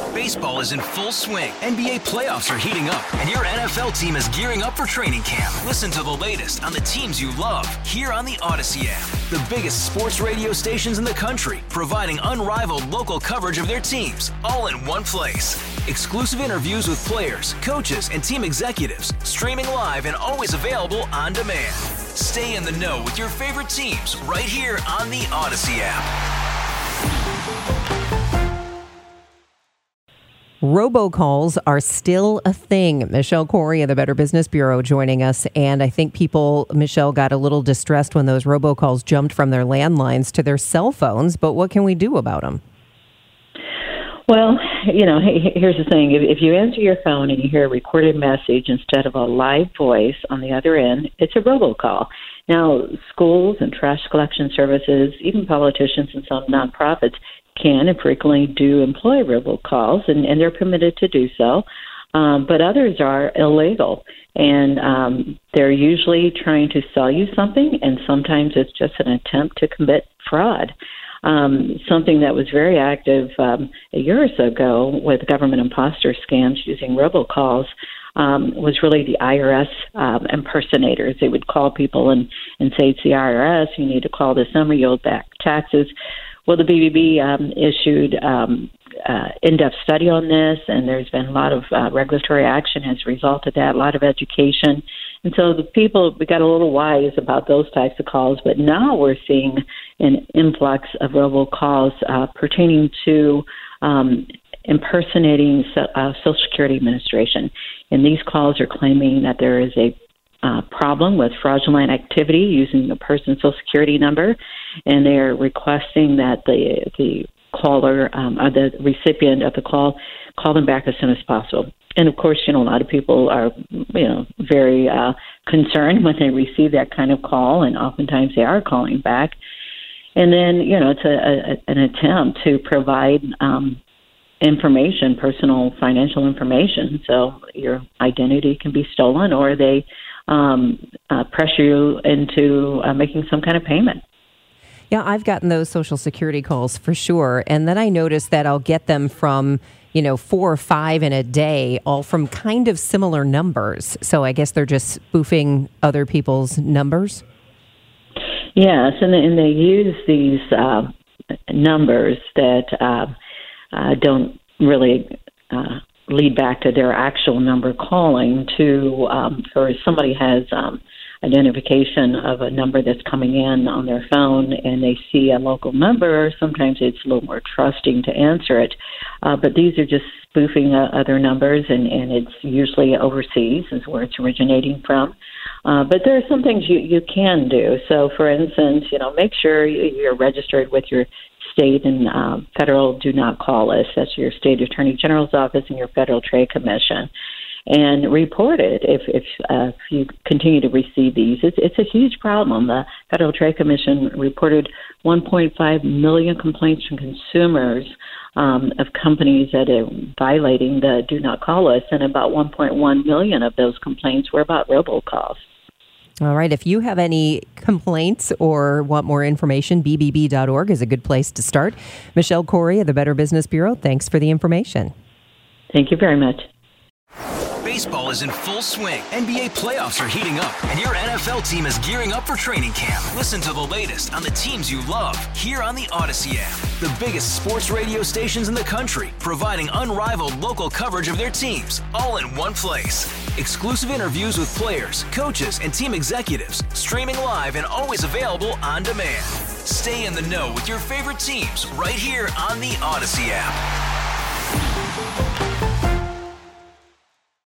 Baseball is in full swing. NBA playoffs are heating up, and your NFL team is gearing up for training camp. Listen to the latest on the teams you love here on the Odyssey app. The biggest sports radio stations in the country, providing unrivaled local coverage of their teams, all in one place. Exclusive interviews with players, coaches, and team executives, streaming live and always available on demand. Stay in the know with your favorite teams right here on the Odyssey app. Robocalls are still a thing. Michelle Corey of the Better Business Bureau joining us. And I think Michelle, got a little distressed when those robocalls jumped from their landlines to their cell phones. But what can we do about them? Well, here's the thing. If you answer your phone and you hear a recorded message instead of a live voice on the other end, it's a robocall. Now, schools and trash collection services, even politicians and some nonprofits can and frequently do employ robocalls, and they're permitted to do so. But others are illegal, and they're usually trying to sell you something, and sometimes it's just an attempt to commit fraud. Something that was very active a year or so ago with government imposter scams using robocalls was really the IRS impersonators. They would call people and say, it's the IRS, you need to call this number, you owe back taxes. Well, the BBB issued in-depth study on this, and there's been a lot of regulatory action as a result of that, a lot of education. And so we got a little wise about those types of calls, but now we're seeing an influx of robocalls pertaining to impersonating Social Security Administration. And these calls are claiming that there is a problem with fraudulent activity using a person's Social Security number, and they are requesting that the caller or the recipient of the call them back as soon as possible. And of course, a lot of people are, very concerned when they receive that kind of call, and oftentimes they are calling back. And then, it's an attempt to provide information, personal financial information, so your identity can be stolen, or they pressure you into making some kind of payment. Yeah, I've gotten those Social Security calls for sure. And then I notice that I'll get them from, 4 or 5 in a day, all from kind of similar numbers. So I guess they're just spoofing other people's numbers. Yes, and they use these numbers that don't really lead back to their actual number calling to, or somebody has identification of a number that's coming in on their phone and they see a local number, sometimes it's a little more trusting to answer it. But these are just spoofing other numbers, and it's usually overseas is where it's originating from. But there are some things you can do. So, for instance, make sure you're registered with your state and federal do not call list. That's your state attorney general's office and your Federal Trade Commission. And report it if you continue to receive these. It's a huge problem. The Federal Trade Commission reported 1.5 million complaints from consumers of companies that are violating the do not call list, and about 1.1 million of those complaints were about robocalls. All right. If you have any complaints or want more information, bbb.org is a good place to start. Michelle Corey of the Better Business Bureau, thanks for the information. Thank you very much. Baseball is in full swing. NBA playoffs are heating up, and your NFL team is gearing up for training camp. Listen to the latest on the teams you love here on the Odyssey app. The biggest sports radio stations in the country, providing unrivaled local coverage of their teams, all in one place. Exclusive interviews with players, coaches, and team executives, streaming live and always available on demand. Stay in the know with your favorite teams right here on the Odyssey app.